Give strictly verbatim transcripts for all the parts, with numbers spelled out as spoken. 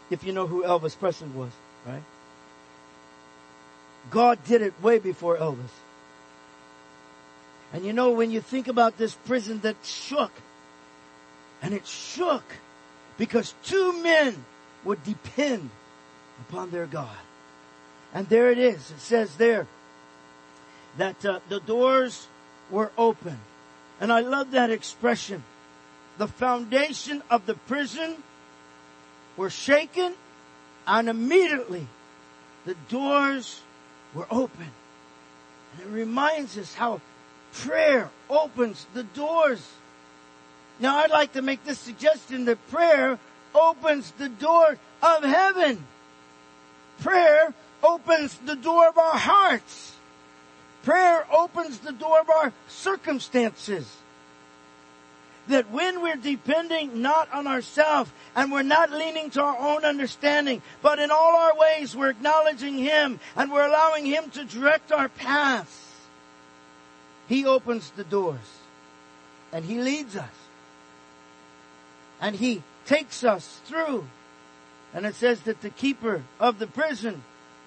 If you know who Elvis Presley was, right? God did it way before Elvis. And you know, when you think about this prison that shook, and it shook because two men would depend upon their God. And there it is. It says there that uh, the doors were open. And I love that expression. The foundation of the prison were shaken, and immediately the doors were open. And it reminds us how prayer opens the doors. Now, I'd like to make this suggestion that prayer opens the door of heaven. Prayer opens the door of our hearts. Prayer opens the door of our circumstances. That when we're depending not on ourselves and we're not leaning to our own understanding, but in all our ways we're acknowledging Him and we're allowing Him to direct our paths, He opens the doors and He leads us. And He takes us through. And it says that the keeper of the prison,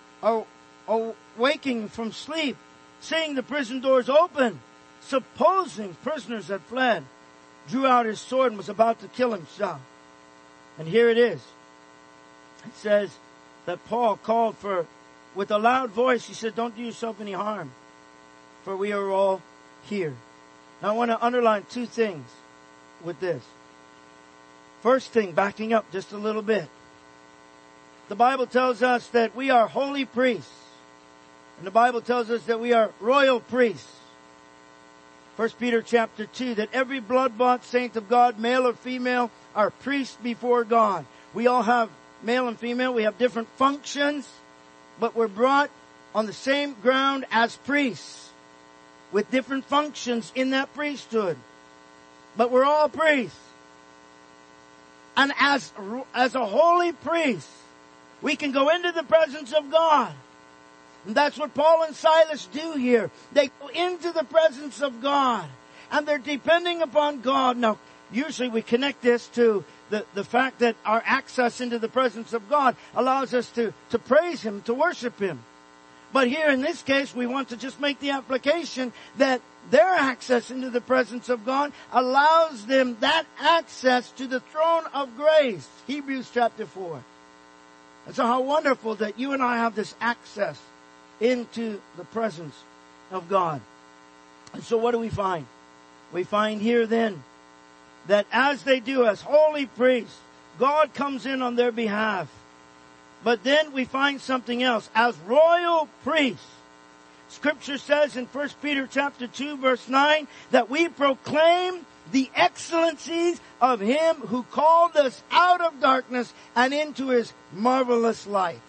awaking from sleep, seeing the prison doors open, supposing prisoners had fled, drew out his sword and was about to kill himself. And here it is. It says that Paul called for, with a loud voice, he said, don't do yourself any harm, for we are all here. Now I want to underline two things with this. First thing, backing up just a little bit. The Bible tells us that we are holy priests. And the Bible tells us that we are royal priests. First Peter chapter two, that every blood-bought saint of God, male or female, are priests before God. We all have, male and female, we have different functions, but we're brought on the same ground as priests, with different functions in that priesthood. But we're all priests. And as, as a holy priest, we can go into the presence of God. And that's what Paul and Silas do here. They go into the presence of God. And they're depending upon God. Now, usually we connect this to the, the fact that our access into the presence of God allows us to, to praise Him, to worship Him. But here in this case, we want to just make the application that their access into the presence of God allows them that access to the throne of grace. Hebrews chapter four. And so how wonderful that you and I have this access into the presence of God. And so what do we find? We find here then that as they do as holy priests, God comes in on their behalf. But then we find something else. As royal priests, Scripture says in First Peter chapter two verse nine that we proclaim the excellencies of Him who called us out of darkness and into His marvelous light.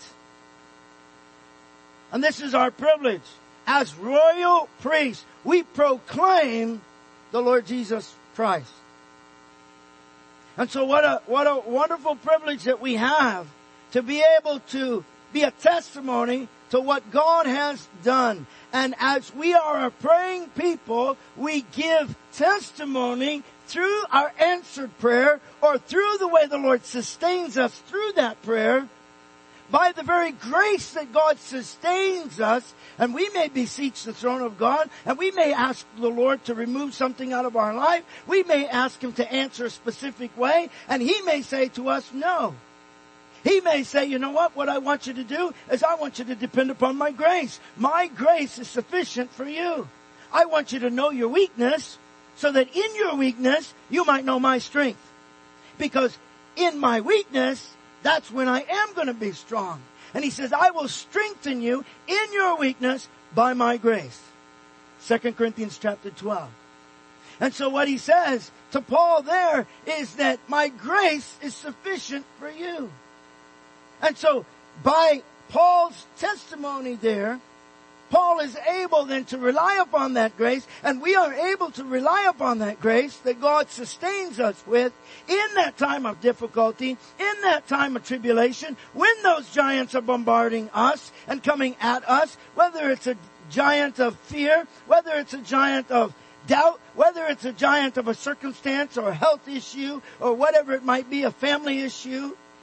And this is our privilege. As royal priests, we proclaim the Lord Jesus Christ. And so what a, what a wonderful privilege that we have to be able to be a testimony to what God has done. And as we are a praying people, we give testimony through our answered prayer or through the way the Lord sustains us through that prayer. By the very grace that God sustains us, and we may beseech the throne of God, and we may ask the Lord to remove something out of our life. We may ask Him to answer a specific way, and He may say to us, no. He may say, you know what, what I want you to do is I want you to depend upon my grace. My grace is sufficient for you. I want you to know your weakness so that in your weakness you might know my strength. Because in my weakness, that's when I am going to be strong. And He says, I will strengthen you in your weakness by my grace. Second Corinthians chapter twelve. And so what He says to Paul there is that my grace is sufficient for you. And so by Paul's testimony there, Paul is able then to rely upon that grace, and we are able to rely upon that grace that God sustains us with in that time of difficulty, in that time of tribulation, when those giants are bombarding us and coming at us, whether it's a giant of fear, whether it's a giant of doubt, whether it's a giant of a circumstance or a health issue or whatever it might be, a family issue.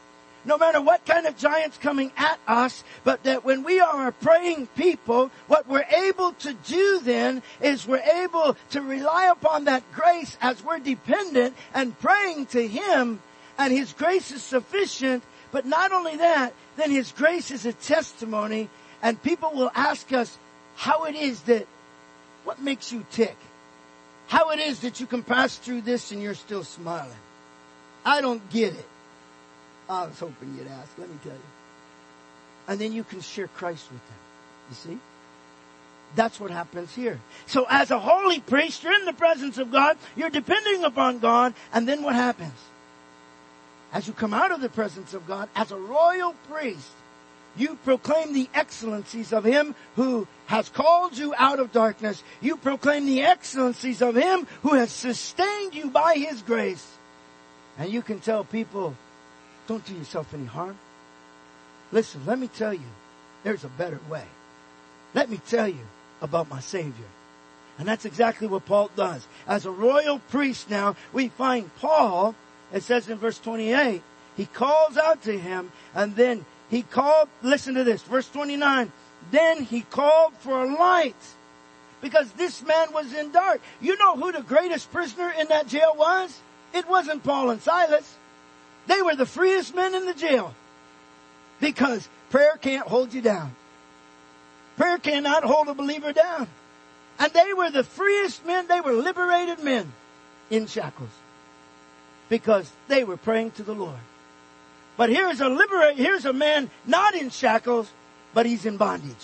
no matter what kind of giant's coming at us, but that when we are a praying people, what we're able to do then is we're able to rely upon that grace as we're dependent and praying to Him, and His grace is sufficient. But not only that, then His grace is a testimony, and people will ask us how it is that, what makes you tick? How it is that you can pass through this and you're still smiling. I don't get it. I was hoping you'd ask, let me tell you. And then you can share Christ with them. You see? That's what happens here. So as a holy priest, you're in the presence of God, you're depending upon God, and then what happens? As you come out of the presence of God, as a royal priest, you proclaim the excellencies of Him who has called you out of darkness. You proclaim the excellencies of Him who has sustained you by His grace. And you can tell people, don't do yourself any harm. Listen, let me tell you, there's a better way. Let me tell you about my Savior. And that's exactly what Paul does. As a royal priest now, we find Paul, it says in verse twenty-eight, he calls out to him, and then he called, listen to this, verse twenty-nine, then he called for a light, because this man was in dark. You know who the greatest prisoner in that jail was? It wasn't Paul and Silas. They were the freest men in the jail. Because prayer can't hold you down. Prayer cannot hold a believer down. And they were the freest men, they were liberated men in shackles. Because they were praying to the Lord. But here's a liberate, here's a man not in shackles, but he's in bondage.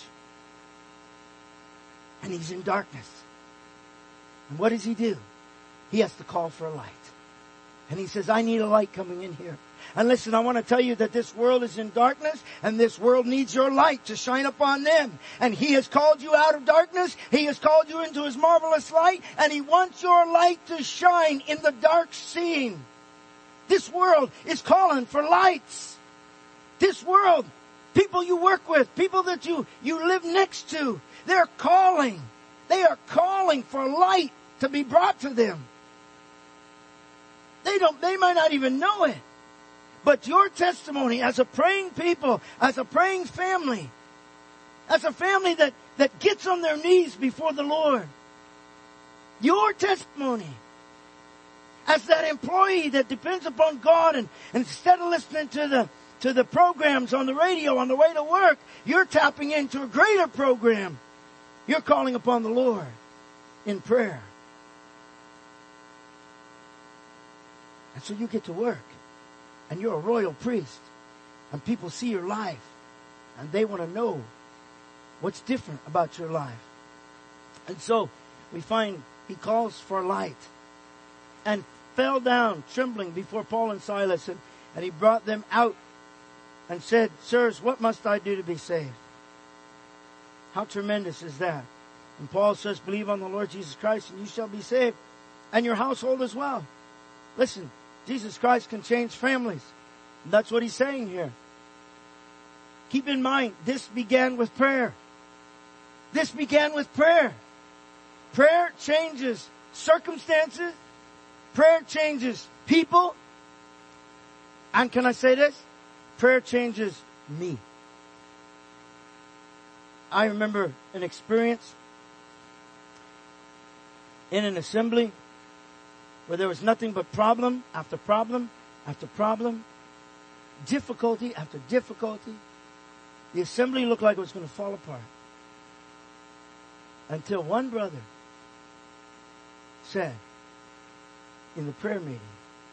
And he's in darkness. And what does he do? He has to call for a light. And he says, I need a light coming in here. And listen, I want to tell you that this world is in darkness, and this world needs your light to shine upon them. And He has called you out of darkness. He has called you into His marvelous light, and He wants your light to shine in the dark scene. This world is calling for lights. This world, people you work with, people that you, you live next to, they're calling. They are calling for light to be brought to them. They don't, they might not even know it. But your testimony as a praying people, as a praying family, as a family that, that gets on their knees before the Lord, your testimony as that employee that depends upon God, and, and instead of listening to the, to the programs on the radio on the way to work, you're tapping into a greater program. You're calling upon the Lord in prayer. And so you get to work. And you're a royal priest. And people see your life. And they want to know what's different about your life. And so we find he calls for light. And fell down trembling before Paul and Silas. And, and he brought them out and said, Sirs, what must I do to be saved? How tremendous is that? And Paul says, believe on the Lord Jesus Christ and you shall be saved. And your household as well. Listen. Jesus Christ can change families. And that's what he's saying here. Keep in mind, this began with prayer. This began with prayer. Prayer changes circumstances. Prayer changes people. And can I say this? Prayer changes me. I remember an experience in an assembly where there was nothing but problem after problem after problem, difficulty after difficulty. The assembly looked like it was going to fall apart. Until one brother said in the prayer meeting,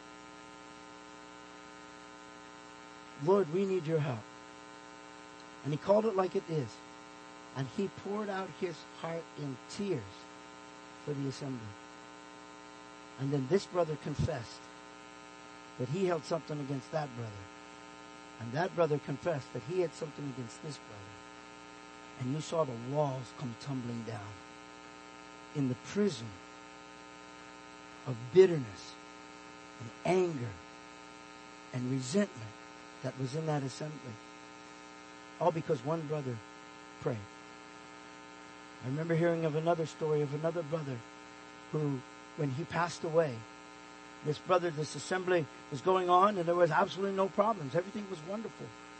Lord, we need your help. And he called it like it is. And he poured out his heart in tears for the assembly. And then this brother confessed that he held something against that brother. And that brother confessed that he had something against this brother. And you saw the walls come tumbling down in the prison of bitterness and anger and resentment that was in that assembly. All because one brother prayed. I remember hearing of another story of another brother who, when he passed away, This brother, this assembly was going on, and there was absolutely no problems. Everything was wonderful.